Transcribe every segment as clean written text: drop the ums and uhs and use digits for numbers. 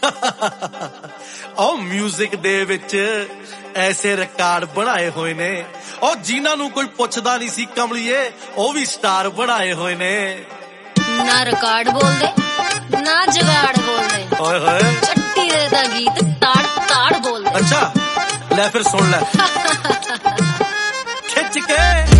ਉਹ ਮਿਊਜ਼ਿਕ ਦੇ ਵਿੱਚ ਐਸੇ ਰਿਕਾਰਡ ਬਣਾਏ ਹੋਏ ਨੇ ਉਹ ਜਿਨ੍ਹਾਂ ਨੂੰ ਕੋਈ ਪੁੱਛਦਾ ਨਹੀਂ ਸੀ ਕਮਲੀਏ, ਉਹ ਵੀ ਸਟਾਰ ਬਣਾਏ ਹੋਏ ਨੇ। ਨਾ ਰਿਕਾਰਡ ਬੋਲਦੇ ਨਾ ਜਗਾੜ ਬੋਲਦੇ, ਓਏ ਹੋਏ ਚੱਟੀ ਦੇ ਦਾ ਗੀਤ ਤਾੜ ਤਾੜ ਬੋਲਦੇ। ਅੱਛਾ ਲੈ ਫਿਰ ਸੁਣ ਲੈ ਖਿੱਚ ਕੇ।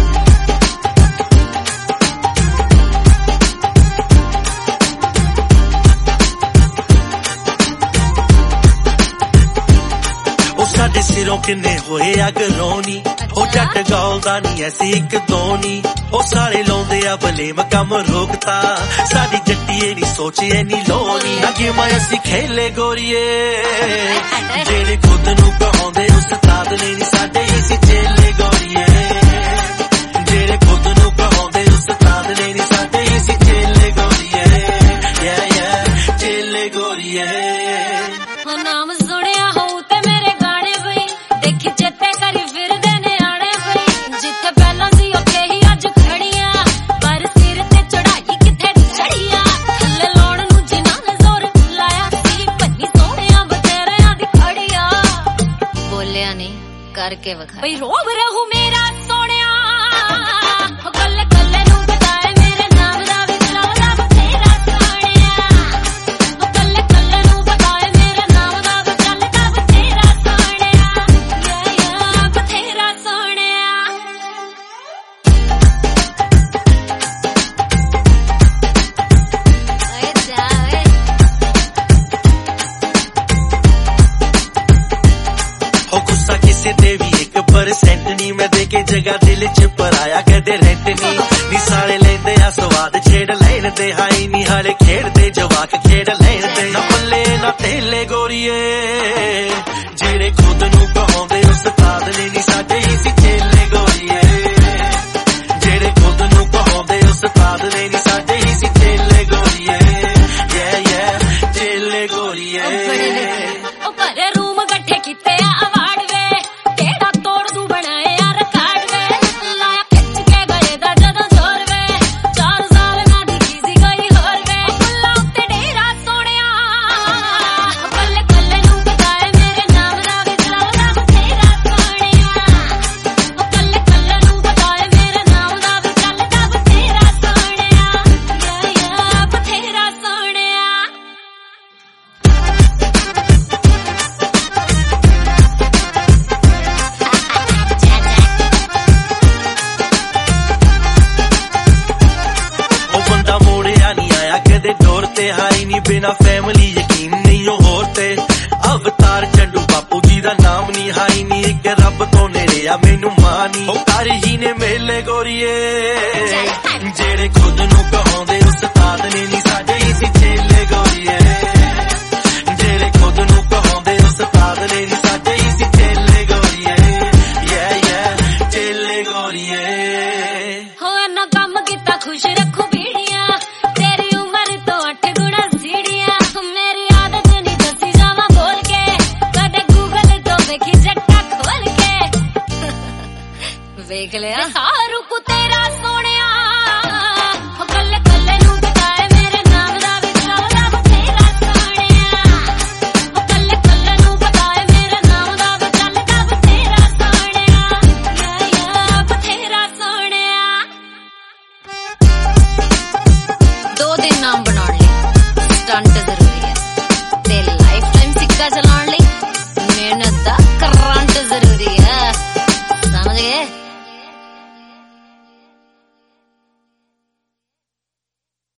ਸਾਡੇ ਸਿਰੋਂ ਕਿੰਨੇ ਹੋਏ ਅਗ ਰੋਣੀ, ਉਹ ਜੱਟ ਗਾਉਂਦਾ ਨੀ ਐਸੀ ਇੱਕ ਦੋ ਨੀ, ਉਹ ਸਾਰੇ ਲਾਉਂਦੇ ਆ ਬਲੇਮ ਕੰਮ ਰੋਕਤਾ, ਸਾਡੀ ਜੱਟੀਏ ਨੀ ਸੋਚੇ ਨੀ ਲੋਨੀ। ਅੱਗੇ ਮੈਂ ਅਸੀਂ ਖੇਲੇ ਗੋਰੀਏ ਜਿਹੜੇ ਖੁਦ ਨੂੰ ਕਹਾਉਂਦੇ ਉਸਤਾਦ ਨੇ ਨੀ ਸਾਡੇ ਅਸੀਂ ਚੇਲੇ ਗੋਰੀਏ, ਜਿਹੜੇ ਖੁਦ ਨੂੰ ਕਹਾਉਂਦੇ ਉਸਤਾਦ ਨੇ ਨੀ ਸਾਡੇ ਅਸੀਂ ਚੇਲੇ ਗੋਰੀਏ, ਚੇਲੇ ਗੋਰੀਏ। ਨਾਮ ਸੁਣਿਆ ਹੋਊ ਤੇ ਮੇਰੇ ਗਾਣੇ ਬਈ, ਦੇਖੀ ਚੇਤੇ ਕਰੀ ਫਿਰਦੇ ਨੇ ਆਣੇ ਬਈ, ਜਿੱਥੇ ਪਹਿਲਾਂ ਸੀ ਉੱਥੇ ਹੀ ਅੱਜ ਖੜੀਆਂ, ਪਰ ਸਿਰ ਤੇ ਚੜਾਈ ਕਿੱਥੇ ਚੜੀਆਂ, ਥੱਲੇ ਲਾਉਣ ਨੂੰ ਜਿਨ੍ਹਾਂ ਨੇ ਜ਼ੋਰ ਲਾਇਆ ਸੀ, ਪੰਨੀ ਸੋਹਣਿਆਂ ਬਥੇਰਿਆਂ ਦੀ ਖੜੀਆਂ। ਬੋਲਿਆ ਨਹੀਂ ਕਰਕੇ ਵਿਖਾ ਬਈ ਰੋਬ ਰਹੂ ਮੇਰਾ ਸੋਹਣਿਆ, ਕੱਲੇ ਕੱਲੇ ਨੂੰ ਬਤਾਏ ਮੇਰੇ ਨਾਮ ਦਾ ਵੀ ਲਾਉਂਦਾ ਬਥੇਰਾ ਸੋਹਣਿਆ, ਕੱਲੇ ਕੱਲੇ ਨੂੰ ਬਤਾਏ ਮੇਰੇ ਨਾਮ ਦਾ ਵੀ ਚੱਲਦਾ ਬਥੇਰਾ ਸੋਹਣਿਆ, ਬਥੇਰਾ ਸੋਹਣਿਆ। ਓਏ ਜਾ ਓਏ ਹੋ ਗੁੱਸਾ ਕਿਸੇ ਤੇ ਵੀ 1% ਨੀ, ਮੈਂ ਦੇ ਕੇ ਜਗ੍ਹਾ ਦਿਲ ਚ ਪਰਾਇਆ ਕਦੇ ਰੈਂਟ ਨੀ ਸਾਲੇ ਲੈਂਦੇ ਆ ਸਵਾਦ ਛੇੜ ਲੈਣ ਦੇ, ਹਾਈ ਨੀ ਹਾਲੇ ਖੇਡਦੇ ਜਵਾਕ ਖੇਡ ਲੈਣ ਦੇ, ਨਾ ਪੱਲੇ ਨਾ ਤੇਲੇ ਗੋਰੀਏ ਜਿਹੜੇ ਖੁਦ ਨੂੰ ਕਹਾਉਂਦੇ ਉਸਤਾਦ ਨੇ ਨੀ ਸਾਡੇ ਹੀ ਸੀ ਚੇਲੇ ਗੋਰੀਏ, ਜਿਹੜੇ ਖੁਦ ਨੂੰ ਕਹਾਉਂਦੇ ਉਸਤਾਦ ਨੇ ਨੀ ਸਾਡੇ ਹੀ ਸੀ ਚੇਲੇ ਗੋਰੀਏ, ਚੇਲੇ ਗੋਰੀਏ। ਉਹ ਘਰੇ ਰੂਮ ਇਕੱਠੇ ਕੀਤੇ ਆ ਅਵਾਰਡ ਵੇ, ਕਿਹੜਾ ਤੋੜ ਦੂ ਬਣਾਏ ਆ ਰਿਕਾਰਡ ਵੇ, ਲਾਇਆ ਖਿੱਚ ਕੇ ਗਏ ਦਾ ਜਦੋਂ ਜ਼ੋਰ ਵੇ, 4 ਸਾਲ ਮੈਂ ਦਿਖੀ ਸੀ ਕੋਈ ਹੋਰ ਵੇ, ਫੁੱਲਾਂ ਉੱਤੇ ਡੇਰਾ ਸੋਹਣਿਆ, ਕੱਲੇ ਕੱਲੇ ਨੂੰ ਬਤਾਏ ਮੇਰੇ ਨਾਮ ਦਾ ਵੀ ਚੱਲਦਾ ਬਥੇਰਾ ਸੋਹਣਿਆ, ਕੱਲੇ ਕੱਲੇ ਨੂੰ ਬਤਾਏ ਮੇਰੇ ਨਾਮ ਦਾ ਵੀ ਚੱਲਦਾ ਬਥੇਰਾ ਸੋਹਣਿਆ, ਬਥੇਰਾ ਸੋਹਣਿਆ। ਉਹ ਬੰਦਾ ਮੋੜਿਆ ਨੀ ਆਇਆ ਕਦੇ ਦੌਰ ਤੇ, ਹਾਈ ਨੀ ਬਿਨਾ ਫੈਮਿਲੀ ਯਕੀਨ ਨਹੀਂ ਉਹ ਹੋਰ ਤੇ, ਅਵਤਾਰ ਚੰਡੂ ਬਾਪੂ ਜੀ ਦਾ ਨਾਮ ਨੀ, ਹਾਈ ਨੀ ਇੱਕ ਰੱਬ ਤੋਂ ਨੇੜੇ ਆ ਮੈਨੂੰ ਮਾਂ ਨੀ, ਉਹ ਕਰ ਹੀ ਨੇ ਮੇਲੇ ਗੋਰੀਏ ਜਿਹੜੇ ਖੁਦ ਨੂੰ ਕਹਾਉਂਦੇ ਉਸਤਾਦ ਨੇ ਨੀ ਸਾਡੇ ਹੀ ਸੀ ਚੇਲੇ ਗੋਰੀਏ, ਜਿਹੜੇ ਖੁਦ ਨੂੰ ਕਹਾਉਂਦੇ ਉਸਤਾਦ ਨੇ ਨੀ ਸਾਡੇ ਹੀ ਸੀ ਚੇਲੇ ਗੋਰੀਏ, ਚੇਲੇ ਗੋਰੀਏ। ਹੋ ਇੰਨਾ ਕੰਮ ਕੀਤਾ ਖੁਸ਼ ਰੱਖੂ ਬੀੜੀਆਂ, ਤੇਰੀ ਉਮਰ ਤੋਂ 8 ਗੁਣਾ ਸੀੜੀਆਂ, ਮੇਰੀ ਆਦਤ ਨਹੀਂ ਦੱਸੀ ਜਾਵਾਂ ਬੋਲ ਕੇ, ਕਦੇ ਗੂਗਲ ਤੋਂ ਵੇਖੀ ਜੱਟਾ ਖੋਲ ਕੇ ਵੇਖ ਲਿਆ।